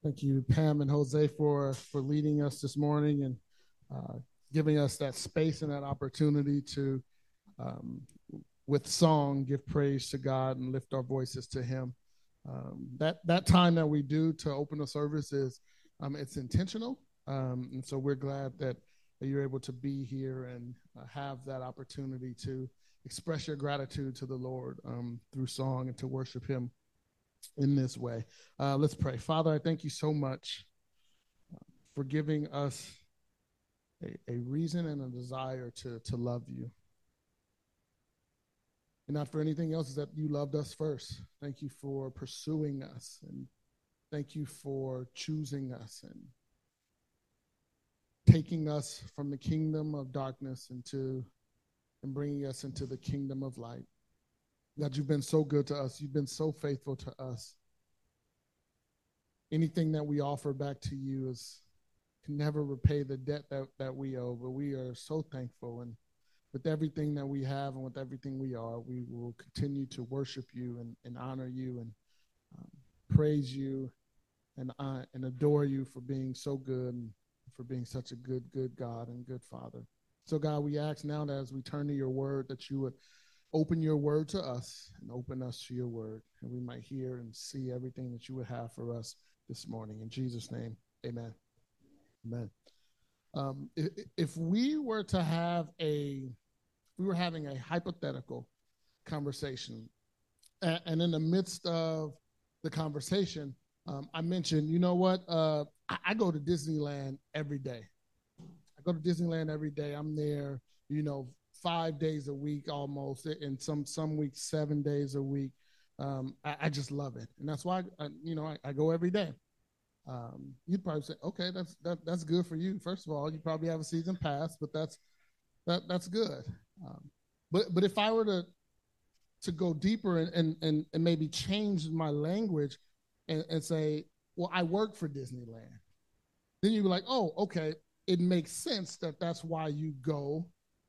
Thank you, Pam and Jose, for leading us this morning and giving us that space and that opportunity to, um, with song, give praise to God and lift our voices to Him. That time that we do to open the service is it's intentional, and so we're glad that you're able to be here and have that opportunity to express your gratitude to the Lord through song and to worship Him in this way. Let's pray. Father, I thank you so much for giving us a reason and a desire to love you. And not for anything else, is that you loved us first. Thank you for pursuing us, and thank you for choosing us and taking us from the kingdom of darkness and bringing us into the kingdom of light. God, you've been so good to us. You've been so faithful to us. Anything that we offer back to you can never repay the debt that we owe, but we are so thankful. And with everything that we have and with everything we are, we will continue to worship you and honor you and praise you and adore you for being so good and for being such a good God and good Father. So, God, we ask now that as we turn to your word, that you would open your word to us and open us to your word, and we might hear and see everything that you would have for us this morning. In Jesus' name, amen. Amen. If we were to have we were having a hypothetical conversation, and in the midst of the conversation, I mentioned, you know what? I go to Disneyland every day. I go to Disneyland every day. I'm there, 5 days a week almost, and some weeks 7 days a week. I just love it, and that's why I go every day. You'd probably say, okay, that's good for you. First of all, you probably have a season pass, but that's good. But if I were to go deeper and maybe change my language and say, well, I work for Disneyland, then you'd be like, oh, okay, it makes sense that's why you go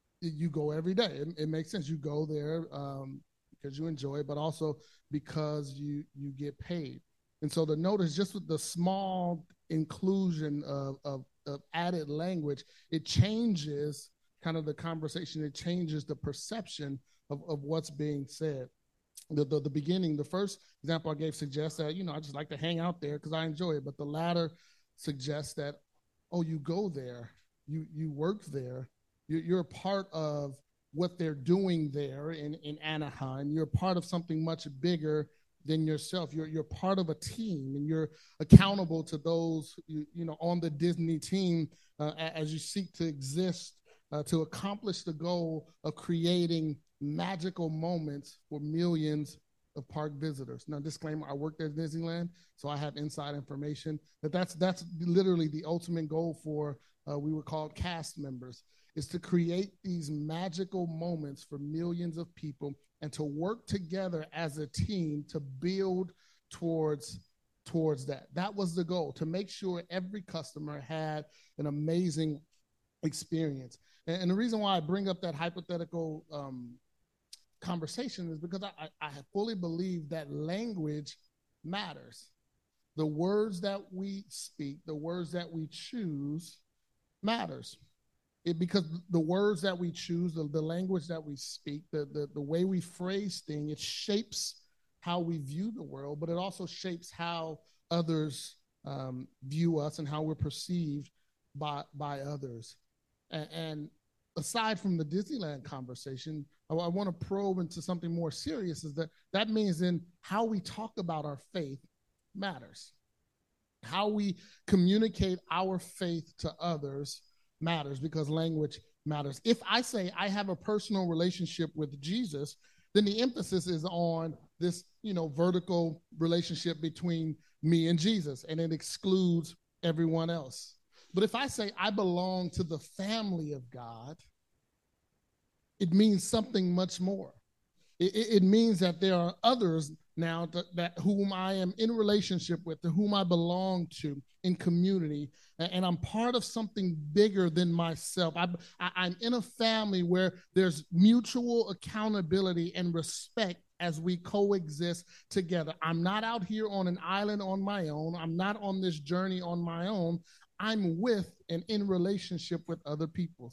every day. It makes sense. You go there because you enjoy it, but also because you get paid. And so the notice, just with the small inclusion of added language, it changes kind of the conversation. It changes the perception of what's being said. The beginning, the first example I gave suggests that, I just like to hang out there because I enjoy it. But the latter suggests that, oh, you go there, you work there, you're a part of what they're doing there in Anaheim. You're a part of something much bigger than yourself. You're part of a team, and you're accountable to those on the Disney team as you seek to exist to accomplish the goal of creating magical moments for millions of park visitors. Now, disclaimer: I worked at Disneyland, so I have inside information. But that's literally the ultimate goal for we were called cast members, is to create these magical moments for millions of people and to work together as a team to build towards that. That was the goal, to make sure every customer had an amazing experience. And the reason why I bring up that hypothetical conversation is because I fully believe that language matters. The words that we speak, the words that we choose matters. Because the words that we choose, the language that we speak, the way we phrase things, it shapes how we view the world, but it also shapes how others view us and how we're perceived by others. And aside from the Disneyland conversation, I want to probe into something more serious, is that means then how we talk about our faith matters. How we communicate our faith to others matters, because language matters. If I say I have a personal relationship with Jesus, then the emphasis is on this, vertical relationship between me and Jesus, and it excludes everyone else. But if I say I belong to the family of God, it means something much more. It means that there are others now that whom I am in relationship with, to whom I belong to in community, and I'm part of something bigger than myself. I'm in a family where there's mutual accountability and respect as we coexist together. I'm not out here on an island on my own. I'm not on this journey on my own. I'm with and in relationship with other people.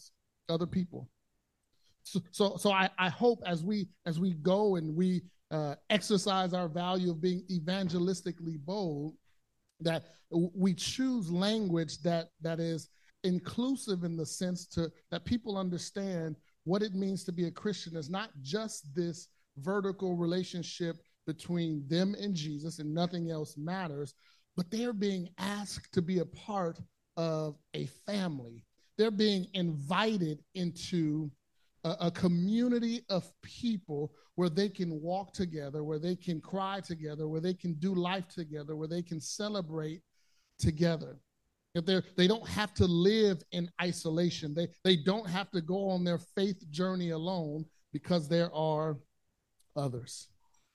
So I hope as we go and we exercise our value of being evangelistically bold, that we choose language that is inclusive in the sense that people understand what it means to be a Christian is not just this vertical relationship between them and Jesus and nothing else matters, but they're being asked to be a part of a family. They're being invited into a community of people where they can walk together, where they can cry together, where they can do life together, where they can celebrate together. If they don't have to live in isolation. They don't have to go on their faith journey alone because there are others.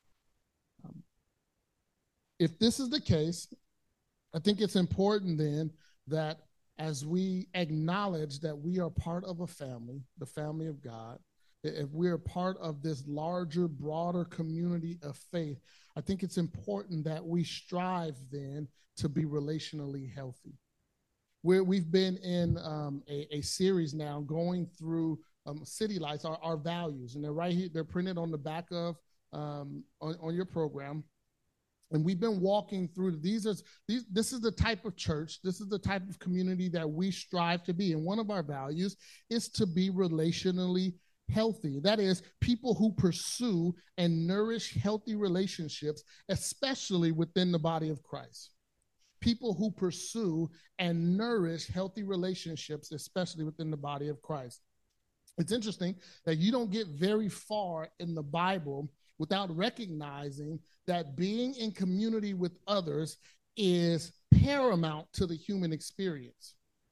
If this is the case, I think it's important then that as we acknowledge that we are part of a family, the family of God, if we're part of this larger, broader community of faith, I think it's important that we strive then to be relationally healthy. We've been in a series now going through City Lights, our values, and they're right here. They're printed on the back of on your program. And we've been walking through this is the type of church, this is the type of community that we strive to be. And one of our values is to be relationally healthy. That is, people who pursue and nourish healthy relationships, especially within the body of Christ. People who pursue and nourish healthy relationships, especially within the body of Christ. It's interesting that you don't get very far in the Bible without recognizing that being in community with others is paramount to the human experience.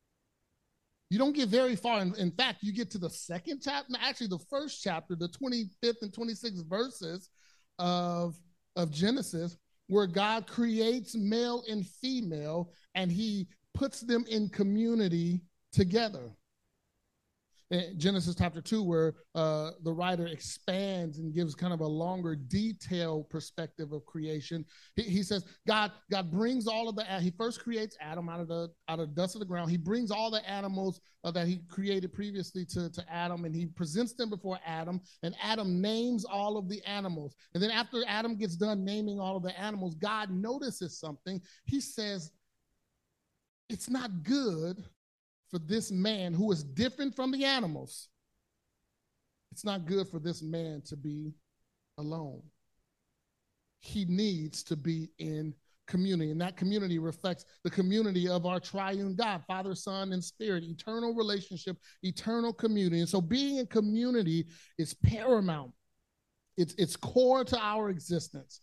You don't get very far. In fact, you get to the second chapter, actually the first chapter, the 25th and 26th verses of Genesis, where God creates male and female, and he puts them in community together. In Genesis chapter 2, where the writer expands and gives kind of a longer detailed perspective of creation. He says God brings all of he first creates Adam out of dust of the ground. He brings all the animals that he created previously to Adam, and he presents them before Adam, and Adam names all of the animals. And then after Adam gets done naming all of the animals, God notices something. He says, it's not good for this man who is different from the animals. It's not good for this man to be alone. He needs to be in community, and that community reflects the community of our triune God, Father, Son, and Spirit, eternal relationship, eternal community. And so being in community is paramount. It's core to our existence.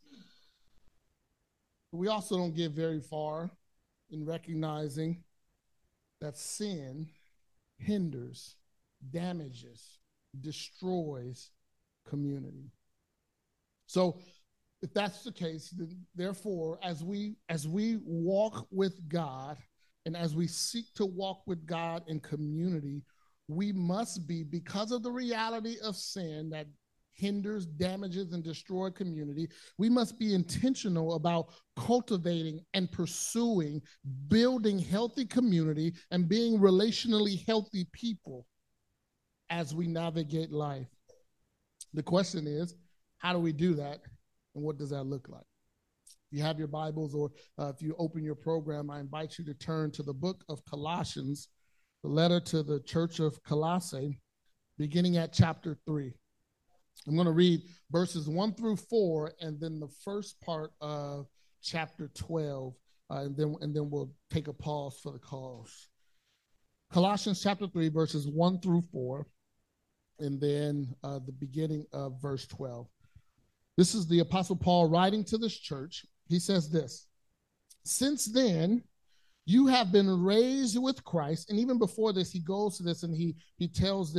But we also don't get very far in recognizing that sin hinders, damages, destroys community. So if that's the case, then therefore, as we walk with God and as we seek to walk with God in community, we must be, because of the reality of sin that hinders, damages, and destroys community, we must be intentional about cultivating and pursuing, building healthy community and being relationally healthy people as we navigate life. The question is, how do we do that, and what does that look like? If you have your Bibles, or if you open your program, I invite you to turn to the book of Colossians, the letter to the church of Colossae, beginning at chapter 3. I'm going to read verses 1 through 4, and then the first part of chapter 12, and then we'll take a pause for the cause. Colossians chapter 3, verses 1 through 4, and then the beginning of verse 12. This is the Apostle Paul writing to this church. He says this: since then, you have been raised with Christ. And even before this, he goes to this and he tells them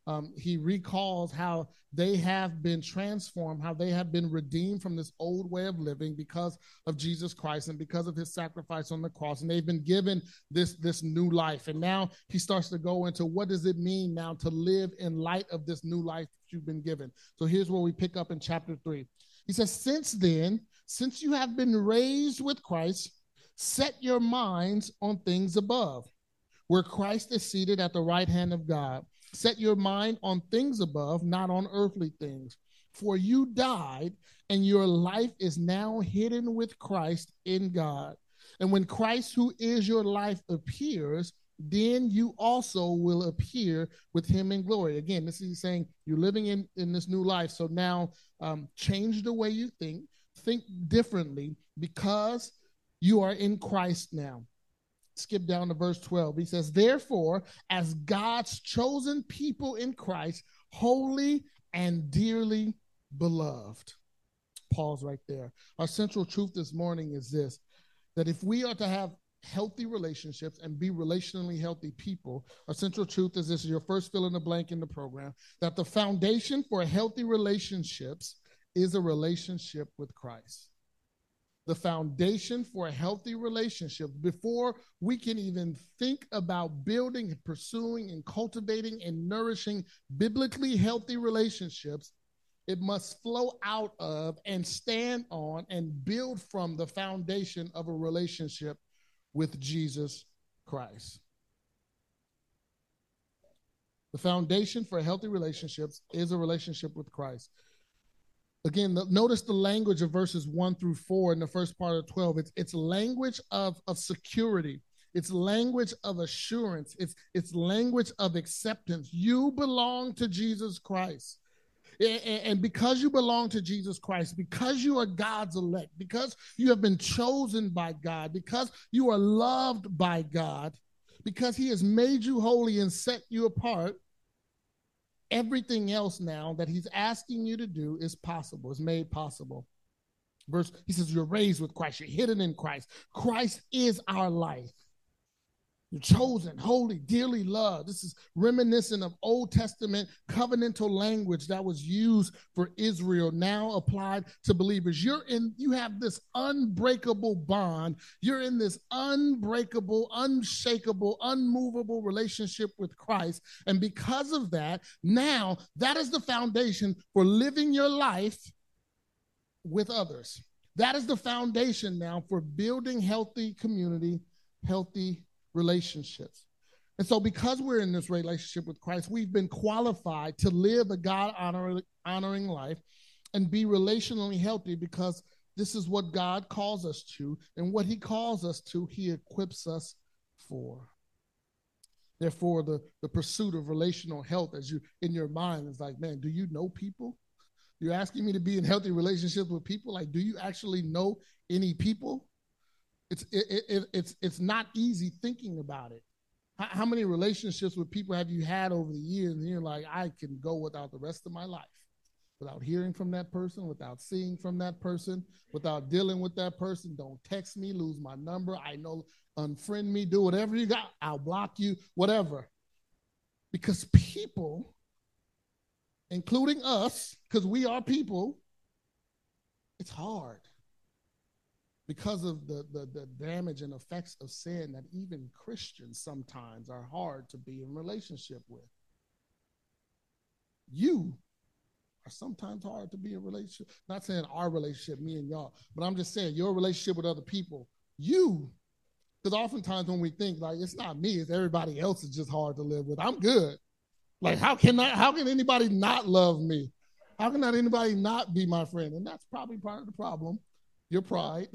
he recalls how they have been transformed, how they have been redeemed from this old way of living because of Jesus Christ and because of his sacrifice on the cross. And they've been given this new life. And now he starts to go into what does it mean now to live in light of this new life that you've been given. So here's where we pick up in chapter 3. He says, since then, since you have been raised with Christ, set your minds on things above, where Christ is seated at the right hand of God. Set your mind on things above, not on earthly things. For you died, and your life is now hidden with Christ in God. And when Christ, who is your life, appears, then you also will appear with him in glory. Again, this is saying you're living in this new life. So now change the way you think differently because you are in Christ now. Skip down to verse 12. He says, therefore, as God's chosen people in Christ, holy and dearly beloved. Pause right there. Our central truth this morning is this, that if we are to have healthy relationships and be relationally healthy people, our central truth is this, is your first fill in the blank in the program, that the foundation for healthy relationships is a relationship with Christ. The foundation for a healthy relationship, before we can even think about building and pursuing and cultivating and nourishing biblically healthy relationships, it must flow out of and stand on and build from the foundation of a relationship with Jesus Christ. The foundation for healthy relationships is a relationship with Christ. Again, notice the language of verses 1 through 4 in the first part of 12. It's language of security. It's language of assurance. It's language of acceptance. You belong to Jesus Christ. And because you belong to Jesus Christ, because you are God's elect, because you have been chosen by God, because you are loved by God, because he has made you holy and set you apart, everything else now that he's asking you to do is possible, is made possible. He says, you're raised with Christ, you're hidden in Christ. Christ is our life. You're chosen, holy, dearly loved. This is reminiscent of Old Testament covenantal language that was used for Israel, now applied to believers. You have this unbreakable bond. You're in this unbreakable, unshakable, unmovable relationship with Christ. And because of that, now that is the foundation for living your life with others. That is the foundation now for building healthy community, healthy relationships. And so because we're in this relationship with Christ, we've been qualified to live a God-honoring life and be relationally healthy because this is what God calls us to, and what he calls us to, he equips us for. Therefore, the pursuit of relational health as you in your mind is like, man, do you know people? You're asking me to be in healthy relationships with people? Like, do you actually know any people? It's not easy thinking about it. How many relationships with people have you had over the years and you're like, I can go without the rest of my life, without hearing from that person, without seeing from that person, without dealing with that person. Don't text me, lose my number. I know, unfriend me, do whatever you got. I'll block you, whatever. Because people, including us, because we are people, it's hard. Because of the damage and effects of sin that even Christians sometimes are hard to be in relationship with. You are sometimes hard to be in relationship. Not saying our relationship, me and y'all, but I'm just saying your relationship with other people. You, because oftentimes when we think like it's not me, it's everybody else is just hard to live with. I'm good. Like how can anybody not love me? How can not anybody not be my friend? And that's probably part of the problem. Your pride,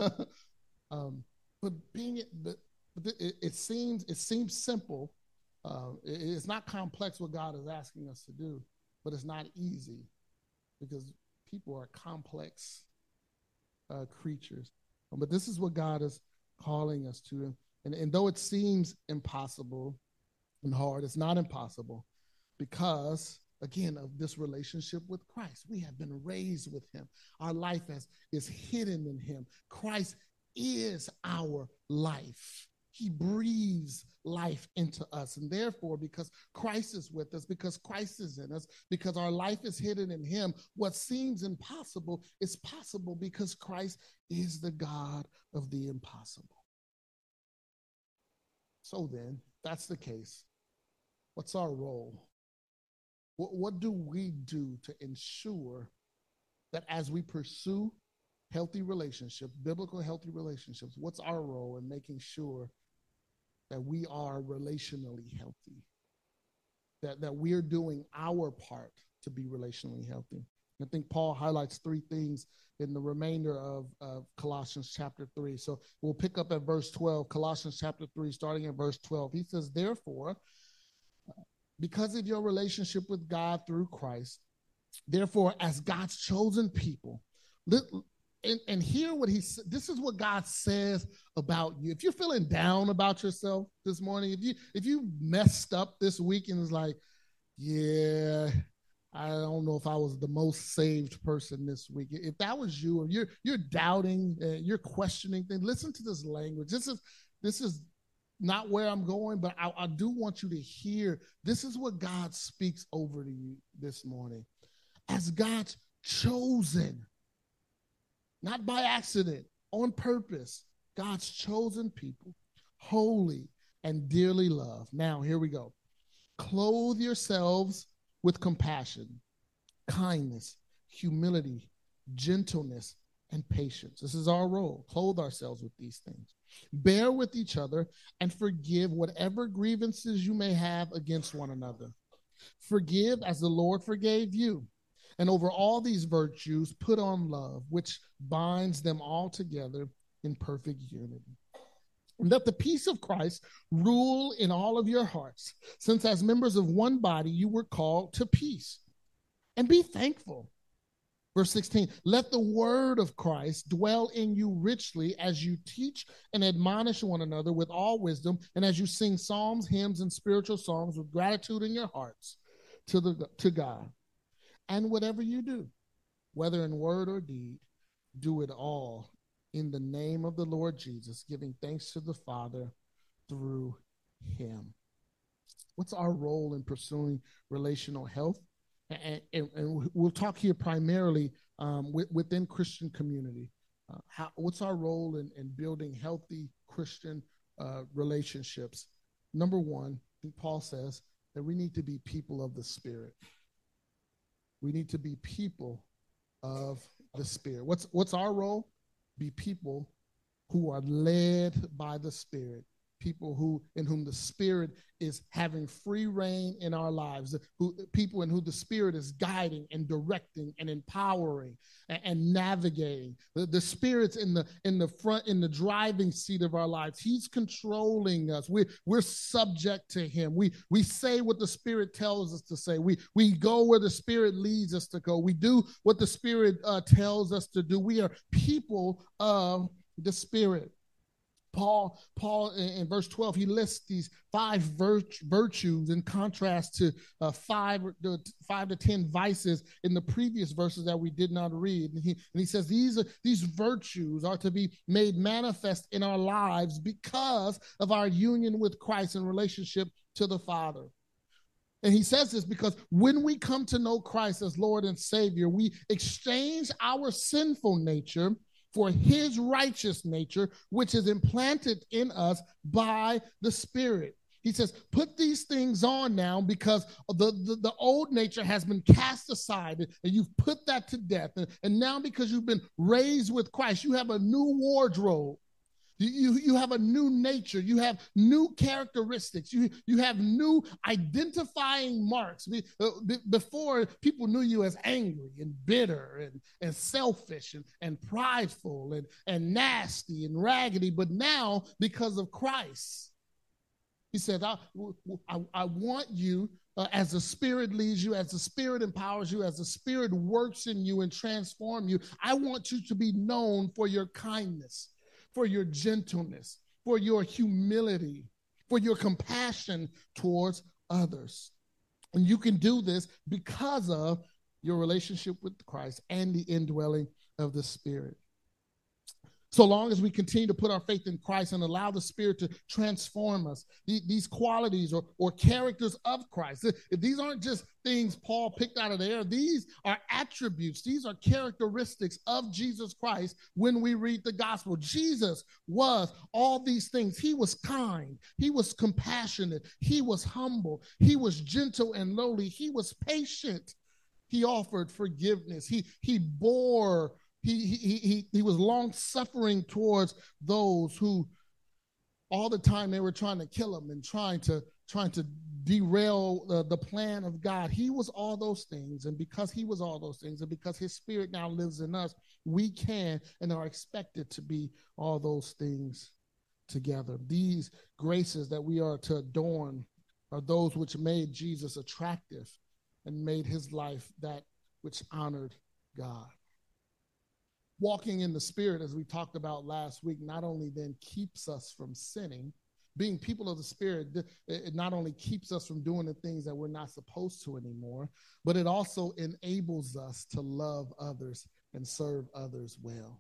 but it seems simple. It's not complex what God is asking us to do, but it's not easy because people are complex creatures. But this is what God is calling us to, and though it seems impossible and hard, it's not impossible because, again, of this relationship with Christ. We have been raised with him. Our life is hidden in him. Christ is our life. He breathes life into us. And therefore, because Christ is with us, because Christ is in us, because our life is hidden in him, what seems impossible is possible because Christ is the God of the impossible. So then, if that's the case, what's our role? What do we do to ensure that as we pursue healthy relationships, biblical healthy relationships, what's our role in making sure that we are relationally healthy, that we're doing our part to be relationally healthy? I think Paul highlights three things in the remainder of Colossians chapter 3. So we'll pick up at verse 12, Colossians chapter 3, starting at verse 12. He says, therefore, because of your relationship with God through Christ, therefore, as God's chosen people, and hear what this is what God says about you. If you're feeling down about yourself this morning, if you messed up this week and is like, yeah, I don't know if I was the most saved person this week. If that was you, or you're doubting, you're questioning things, listen to this language. This is not where I'm going, but I do want you to hear. This is what God speaks over to you this morning. As God's chosen, not by accident, on purpose, God's chosen people, holy and dearly loved. Now, here we go. Clothe yourselves with compassion, kindness, humility, gentleness, and patience. This is our role. Clothe ourselves with these things. Bear with each other and forgive whatever grievances you may have against one another. Forgive as the Lord forgave you. And over all these virtues, put on love, which binds them all together in perfect unity. And let the peace of Christ rule in all of your hearts, since as members of one body, you were called to peace. And be thankful. Verse 16, let the word of Christ dwell in you richly as you teach and admonish one another with all wisdom, and as you sing psalms, hymns, and spiritual songs with gratitude in your hearts to God. And whatever you do, whether in word or deed, do it all in the name of the Lord Jesus, giving thanks to the Father through him. What's our role in pursuing relational health? And we'll talk here primarily within Christian community. What's our role in building healthy Christian relationships? Number one, I think Paul says that we need to be people of the Spirit. We need to be people of the Spirit. What's our role? Be people who are led by the Spirit, people in whom the Spirit is having free reign in our lives, people in whom the Spirit is guiding and directing and empowering and navigating. The Spirit's in the front, in the driving seat of our lives. He's controlling us. We're subject to him. We say what the Spirit tells us to say. We go where the Spirit leads us to go. We do what the Spirit tells us to do. We are people of the Spirit. Paul in verse 12, he lists these 5 virtues in contrast to 5 to 10 vices in the previous verses that we did not read. And he says these virtues are to be made manifest in our lives because of our union with Christ in relationship to the Father. And he says this because when we come to know Christ as Lord and Savior, we exchange our sinful nature for his righteous nature, which is implanted in us by the Spirit. He says, put these things on now because the old nature has been cast aside and you've put that to death. And now because you've been raised with Christ, you have a new wardrobe. You have a new nature. You have new characteristics. You have new identifying marks. Before, people knew you as angry and bitter and selfish and prideful and nasty and raggedy. But now, because of Christ, he said, I want you, as the Spirit leads you, as the Spirit empowers you, as the Spirit works in you and transforms you, I want you to be known for your kindness, for your gentleness, for your humility, for your compassion towards others. And you can do this because of your relationship with Christ and the indwelling of the Spirit. So long as we continue to put our faith in Christ and allow the Spirit to transform us, these qualities or characters of Christ, these aren't just things Paul picked out of the air. These are attributes. These are characteristics of Jesus Christ when we read the gospel. Jesus was all these things. He was kind. He was compassionate. He was humble. He was gentle and lowly. He was patient. He offered forgiveness. He bore. He was long suffering towards those who all the time they were trying to kill him and trying to derail the plan of God. He was all those things, and because he was all those things, and because his Spirit now lives in us, we can and are expected to be all those things together. These graces that we are to adorn are those which made Jesus attractive and made his life that which honored God. Walking in the Spirit, as we talked about last week, not only then keeps us from sinning. Being people of the Spirit, it not only keeps us from doing the things that we're not supposed to anymore, but it also enables us to love others and serve others well.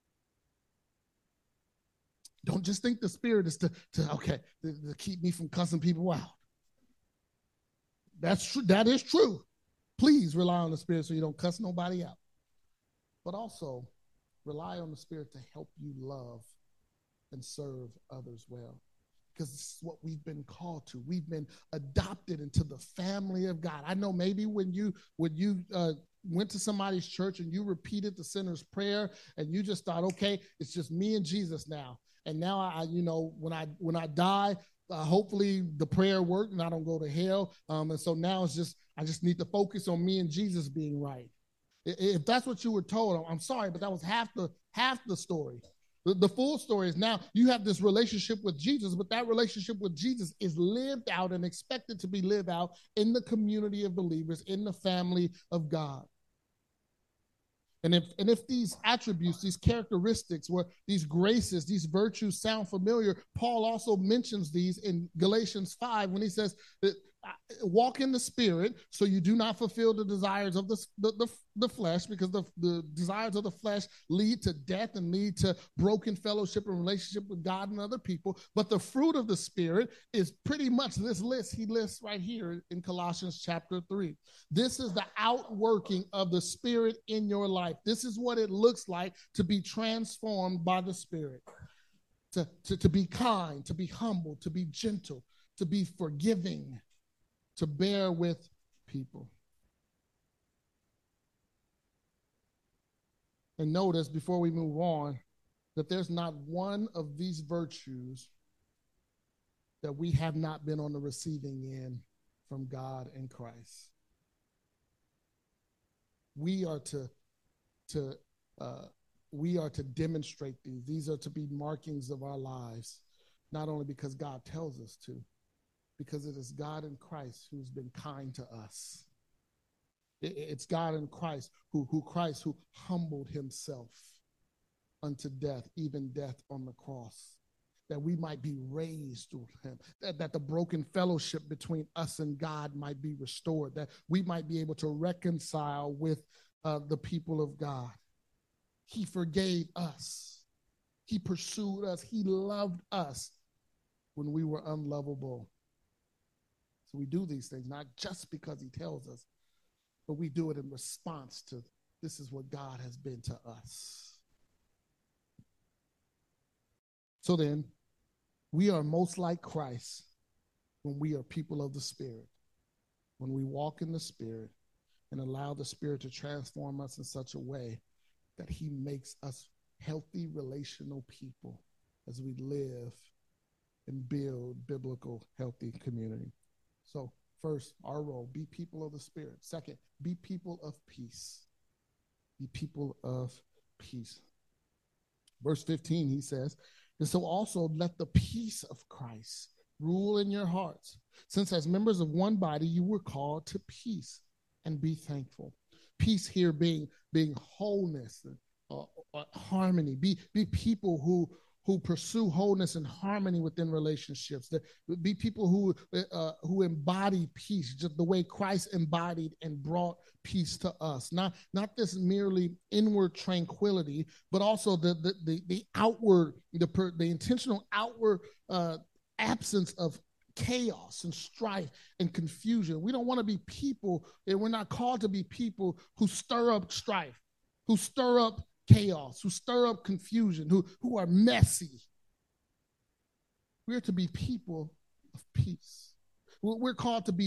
Don't just think the Spirit is to keep me from cussing people out. That's true. That is true. Please rely on the Spirit so you don't cuss nobody out. But also, rely on the Spirit to help you love and serve others well. Because this is what we've been called to. We've been adopted into the family of God. I know maybe when you went to somebody's church and you repeated the sinner's prayer and you just thought, okay, it's just me and Jesus now. And now when I die, hopefully the prayer worked and I don't go to hell. And so now I just need to focus on me and Jesus being right. If that's what you were told, I'm sorry, but that was half the story. The full story is now you have this relationship with Jesus, but that relationship with Jesus is lived out and expected to be lived out in the community of believers, in the family of God. And if these attributes, these characteristics, these graces, these virtues sound familiar, Paul also mentions these in Galatians 5 when he says that walk in the Spirit so you do not fulfill the desires of the flesh, because the desires of the flesh lead to death and lead to broken fellowship and relationship with God and other people. But the fruit of the Spirit is pretty much this list he lists right here in Colossians chapter 3. This is the outworking of the Spirit in your life. This is what it looks like to be transformed by the Spirit. To be kind, to be humble, to be gentle, to be forgiving, to bear with people. And notice before we move on that there's not one of these virtues that we have not been on the receiving end from God and Christ. We are to demonstrate these. These are to be markings of our lives, not only because God tells us to, because it is God in Christ who's been kind to us. It's God in Christ who humbled himself unto death, even death on the cross, that we might be raised through him, that the broken fellowship between us and God might be restored, that we might be able to reconcile with the people of God. He forgave us. He pursued us. He loved us when we were unlovable. So we do these things not just because he tells us, but we do it in response to this is what God has been to us. So then, we are most like Christ when we are people of the Spirit, when we walk in the Spirit and allow the Spirit to transform us in such a way that he makes us healthy relational people as we live and build biblical, healthy community. So first, our role, be people of the Spirit. Second, be people of peace. Be people of peace. Verse 15, he says, and so also let the peace of Christ rule in your hearts, since as members of one body you were called to peace, and be thankful. Peace here being wholeness, harmony. Be people who pursue wholeness and harmony within relationships. That be people who embody peace, just the way Christ embodied and brought peace to us. Not this merely inward tranquility, but also the outward, the intentional outward absence of chaos and strife and confusion. We don't want to be people, and we're not called to be people who stir up strife, who stir up chaos, who stir up confusion, who are messy. We're to be people of peace. We're called to be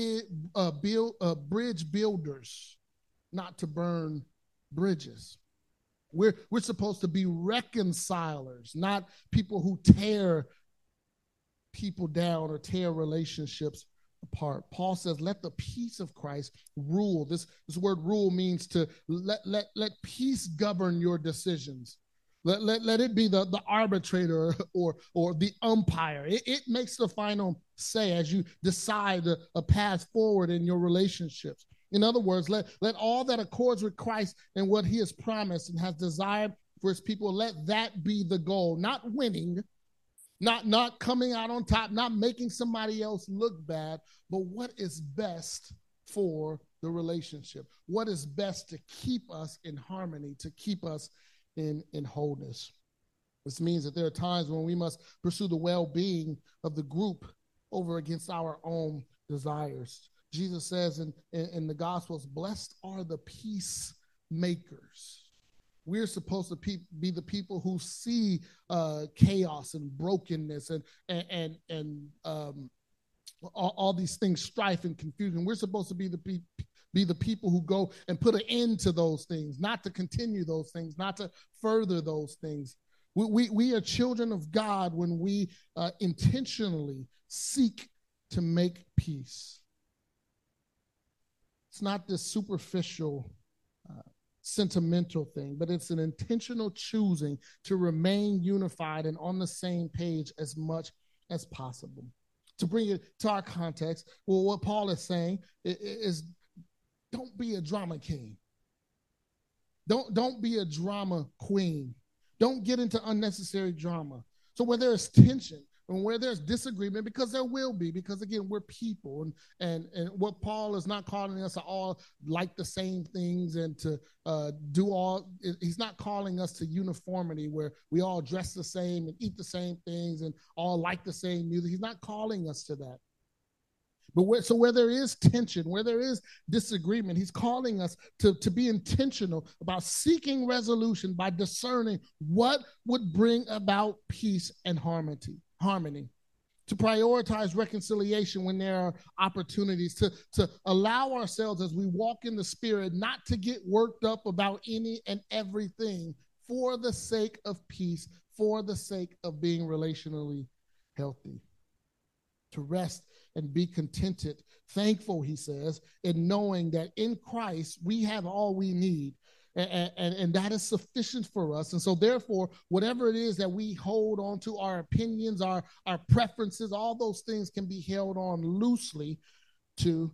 bridge builders, not to burn bridges. We're supposed to be reconcilers, not people who tear people down or tear relationships apart. Paul says, let the peace of Christ rule. This word rule means to let peace govern your decisions. Let it be the arbitrator or the umpire. It makes the final say as you decide a path forward in your relationships. In other words, let all that accords with Christ and what he has promised and has desired for his people, let that be the goal. Not winning, not coming out on top, not making somebody else look bad, but what is best for the relationship? What is best to keep us in harmony, to keep us in wholeness? This means that there are times when we must pursue the well-being of the group over against our own desires. Jesus says in the Gospels, blessed are the peacemakers. We're supposed to be the people who see chaos and brokenness and all these things, strife and confusion. We're supposed to be the people who go and put an end to those things, not to continue those things, not to further those things. We are children of God when we intentionally seek to make peace. It's not this superficial sentimental thing, but it's an intentional choosing to remain unified and on the same page as much as possible. To bring it to our context, well, what Paul is saying is don't be a drama king. Don't be a drama queen. Don't get into unnecessary drama. So where there is tension and where there's disagreement, because there will be, because again, we're people, and what Paul is not calling us to all like the same things and to do all, he's not calling us to uniformity where we all dress the same and eat the same things and all like the same music. He's not calling us to that. But where there is tension, where there is disagreement, he's calling us to be intentional about seeking resolution by discerning what would bring about peace and harmony, to prioritize reconciliation when there are opportunities, to allow ourselves as we walk in the Spirit not to get worked up about any and everything for the sake of peace, for the sake of being relationally healthy. To rest and be contented, thankful, he says, in knowing that in Christ we have all we need, and that is sufficient for us. And so therefore, whatever it is that we hold on to, our opinions, our preferences, all those things can be held on loosely for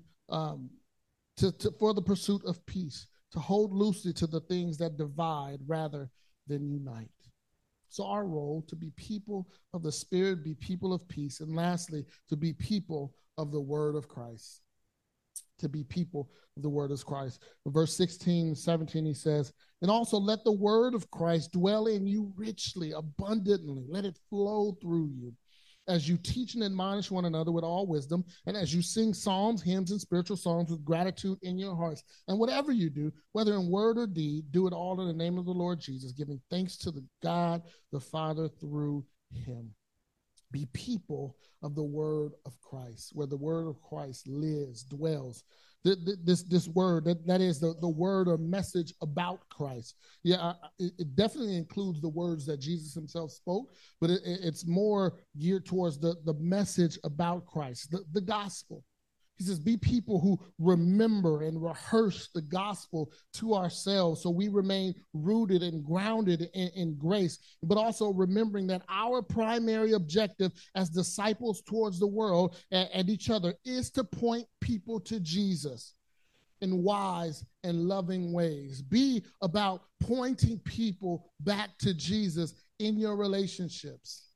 the pursuit of peace, to hold loosely to the things that divide rather than unite. So our role, to be people of the Spirit, be people of peace, and lastly, to be people of the word of Christ. To be people of the word of Christ. In verse 16 and 17, he says, and also let the word of Christ dwell in you richly, abundantly. Let it flow through you as you teach and admonish one another with all wisdom, and as you sing psalms, hymns, and spiritual songs with gratitude in your hearts. And whatever you do, whether in word or deed, do it all in the name of the Lord Jesus, giving thanks to the God, the Father, through him. Be people of the word of Christ, where the word of Christ lives, dwells. This word, that is the word or message about Christ. Yeah, it definitely includes the words that Jesus himself spoke, but it's more geared towards the message about Christ, the gospel. He says, be people who remember and rehearse the gospel to ourselves so we remain rooted and grounded in grace, but also remembering that our primary objective as disciples towards the world and each other is to point people to Jesus in wise and loving ways. Be about pointing people back to Jesus in your relationships.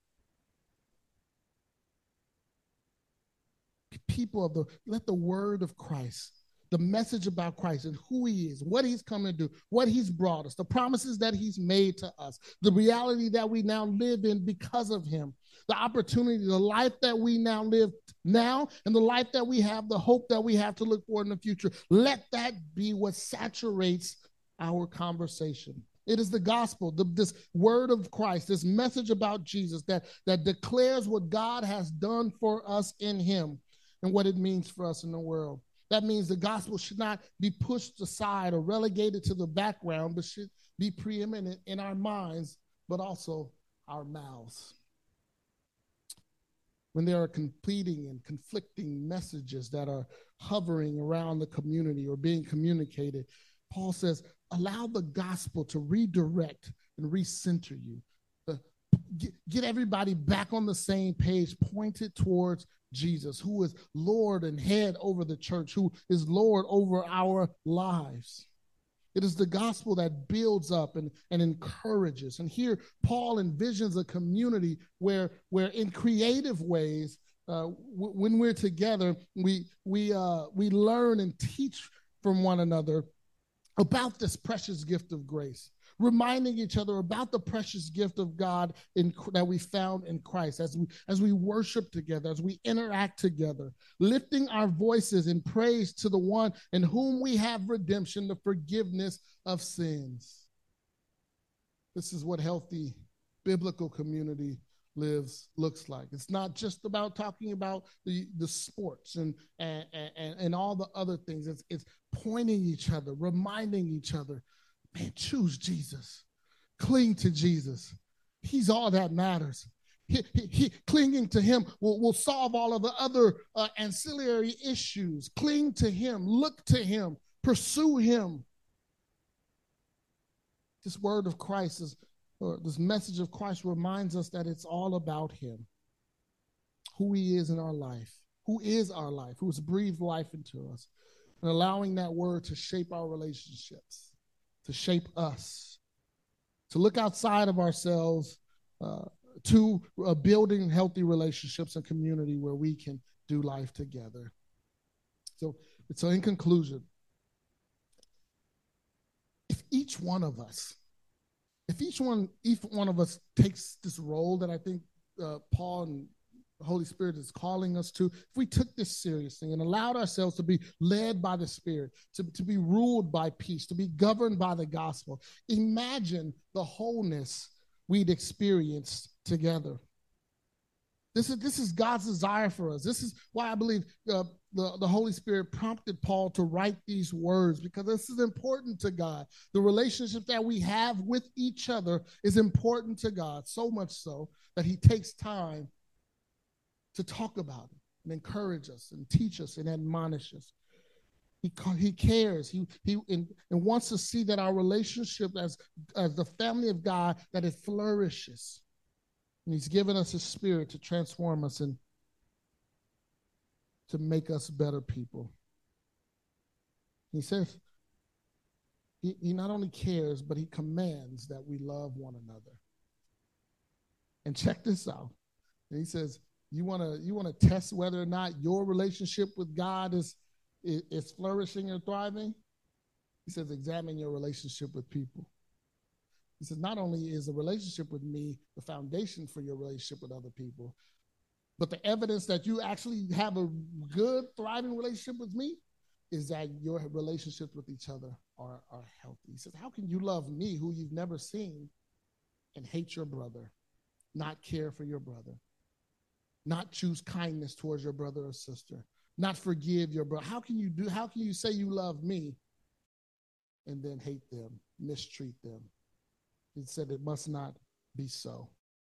People of let the word of Christ, the message about Christ and who he is, what he's come to do, what he's brought us, the promises that he's made to us, the reality that we now live in because of him, the opportunity, the life that we now live now, and the life that we have, the hope that we have to look for in the future. Let that be what saturates our conversation. It is the gospel, this word of Christ, this message about Jesus that declares what God has done for us in him and what it means for us in the world. That means the gospel should not be pushed aside or relegated to the background, but should be preeminent in our minds, but also our mouths. When there are competing and conflicting messages that are hovering around the community or being communicated, Paul says, allow the gospel to redirect and recenter you. Get everybody back on the same page, pointed towards Jesus, who is Lord and head over the church, who is Lord over our lives. It is the gospel that builds up and encourages. And here, Paul envisions a community where in creative ways, when we're together, we learn and teach from one another about this precious gift of grace, reminding each other about the precious gift of God that we found in Christ as we worship together, as we interact together, lifting our voices in praise to the one in whom we have redemption, the forgiveness of sins. This is what healthy biblical community looks like. It's not just about talking about the sports and all the other things. It's pointing each other, reminding each other, man, choose Jesus. Cling to Jesus. He's all that matters. Clinging to him will solve all of the other ancillary issues. Cling to him. Look to him. Pursue him. This word of Christ this message of Christ reminds us that it's all about him, who he is in our life, who is our life, who has breathed life into us, and allowing that word to shape our relationships, to shape us, to look outside of ourselves, to building healthy relationships and community where we can do life together. So in conclusion, if each one of us takes this role that I think Paul and the Holy Spirit is calling us to, if we took this seriously and allowed ourselves to be led by the Spirit, to be ruled by peace, to be governed by the gospel, imagine the wholeness we'd experienced together. This is God's desire for us. This is why I believe the Holy Spirit prompted Paul to write these words, because this is important to God. The relationship that we have with each other is important to God, so much so that he takes time to talk about it and encourage us and teach us and admonish us. He cares. He wants to see that our relationship as the family of God, that it flourishes. And he's given us his Spirit to transform us and to make us better people. He says he not only cares, but he commands that we love one another. And check this out. And he says, you want to test whether or not your relationship with God is flourishing or thriving? He says, examine your relationship with people. He says, not only is a relationship with me the foundation for your relationship with other people, but the evidence that you actually have a good, thriving relationship with me is that your relationships with each other are healthy. He says, how can you love me, who you've never seen, and hate your brother, not care for your brother, not choose kindness towards your brother or sister, not forgive your brother? How can you say you love me and then hate them, mistreat them? He said it must not be so.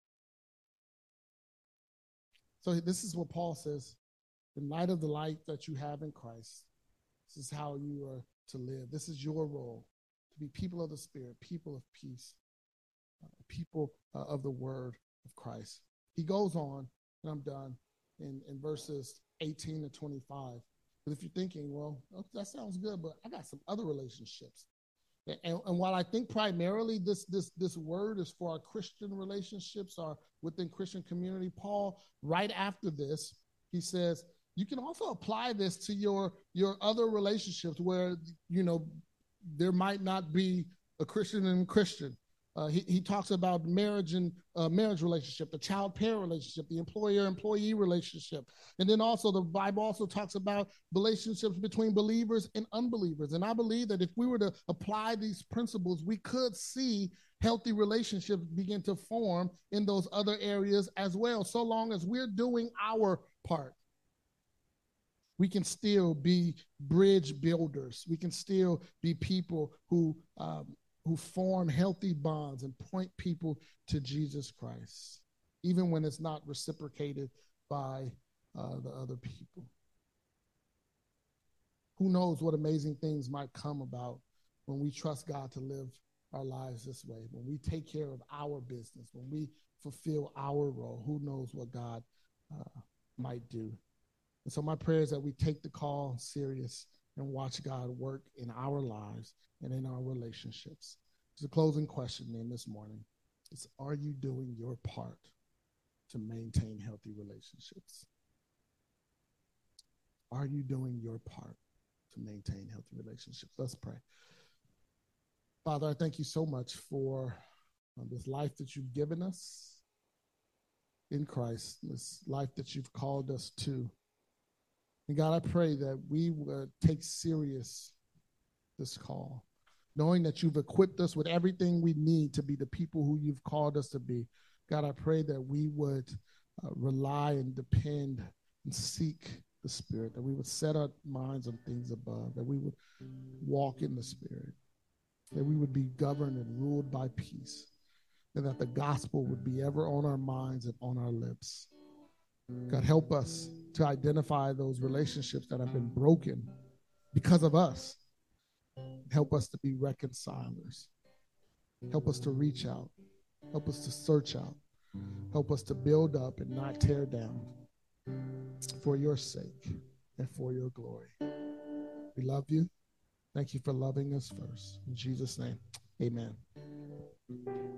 So this is what Paul says. In light of the life that you have in Christ, this is how you are to live. This is your role, to be people of the Spirit, people of peace, people of the word of Christ. He goes on, and I'm done, in verses 18 to 25. But if you're thinking, well, that sounds good, but I got some other relationships. And while I think primarily this word is for our Christian relationships or within Christian community, Paul, right after this, he says, you can also apply this to your other relationships where, there might not be a Christian and Christian. He talks about marriage and marriage relationship, the child-parent relationship, the employer-employee relationship. And then also the Bible also talks about relationships between believers and unbelievers. And I believe that if we were to apply these principles, we could see healthy relationships begin to form in those other areas as well, so long as we're doing our part. We can still be bridge builders. We can still be people who form healthy bonds and point people to Jesus Christ, even when it's not reciprocated by the other people. Who knows what amazing things might come about when we trust God to live our lives this way, when we take care of our business, when we fulfill our role. Who knows what God might do. And so my prayer is that we take the call serious and watch God work in our lives and in our relationships. So the closing question then this morning is, are you doing your part to maintain healthy relationships? Are you doing your part to maintain healthy relationships? Let's pray. Father, I thank you so much for this life that you've given us in Christ, this life that you've called us to. And God, I pray that we would take serious this call, knowing that you've equipped us with everything we need to be the people who you've called us to be. God, I pray that we would rely and depend and seek the Spirit, that we would set our minds on things above, that we would walk in the Spirit, that we would be governed and ruled by peace, and that the gospel would be ever on our minds and on our lips. God, help us to identify those relationships that have been broken because of us. Help us to be reconcilers. Help us to reach out. Help us to search out. Help us to build up and not tear down for your sake and for your glory. We love you. Thank you for loving us first. In Jesus' name, amen.